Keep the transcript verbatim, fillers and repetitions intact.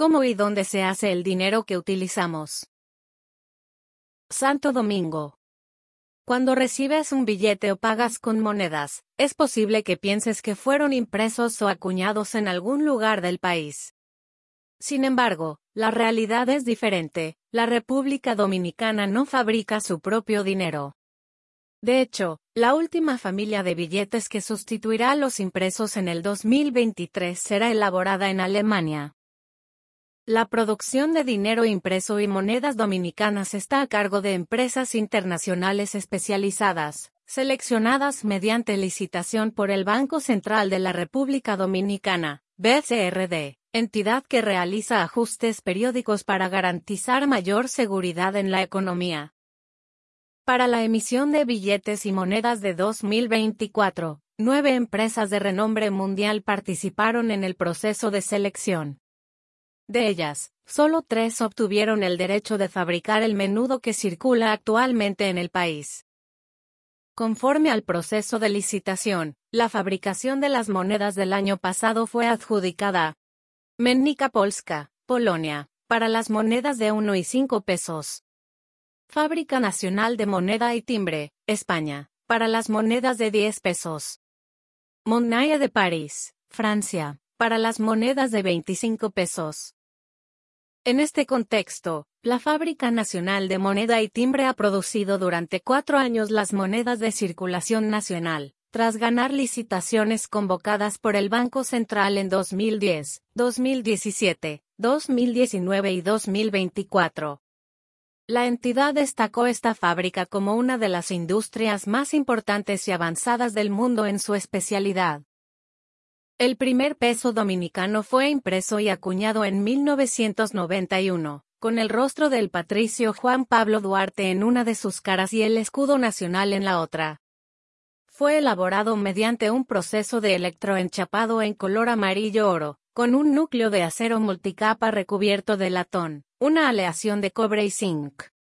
¿Cómo y dónde se hace el dinero que utilizamos? Santo Domingo. Cuando recibes un billete o pagas con monedas, es posible que pienses que fueron impresos o acuñados en algún lugar del país. Sin embargo, la realidad es diferente. La República Dominicana no fabrica su propio dinero. De hecho, la última familia de billetes que sustituirá a los impresos en el dos mil veintitrés será elaborada en Alemania. La producción de dinero impreso y monedas dominicanas está a cargo de empresas internacionales especializadas, seleccionadas mediante licitación por el Banco Central de la República Dominicana, B C R D, entidad que realiza ajustes periódicos para garantizar mayor seguridad en la economía. Para la emisión de billetes y monedas de dos mil veinticuatro, nueve empresas de renombre mundial participaron en el proceso de selección. De ellas, solo tres obtuvieron el derecho de fabricar el menudo que circula actualmente en el país. Conforme al proceso de licitación, la fabricación de las monedas del año pasado fue adjudicada a Mennica Polska, Polonia, para las monedas de uno y cinco pesos. Fábrica Nacional de Moneda y Timbre, España, para las monedas de diez pesos. Monnaie de París, Francia, para las monedas de veinticinco pesos. En este contexto, la Fábrica Nacional de Moneda y Timbre ha producido durante cuatro años las monedas de circulación nacional, tras ganar licitaciones convocadas por el Banco Central en dos mil diez, dos mil diecisiete, dos mil diecinueve y dos mil veinticuatro. La entidad destacó esta fábrica como una de las industrias más importantes y avanzadas del mundo en su especialidad. El primer peso dominicano fue impreso y acuñado en mil novecientos noventa y uno, con el rostro del patricio Juan Pablo Duarte en una de sus caras y el escudo nacional en la otra. Fue elaborado mediante un proceso de electroenchapado en color amarillo-oro, con un núcleo de acero multicapa recubierto de latón, una aleación de cobre y zinc.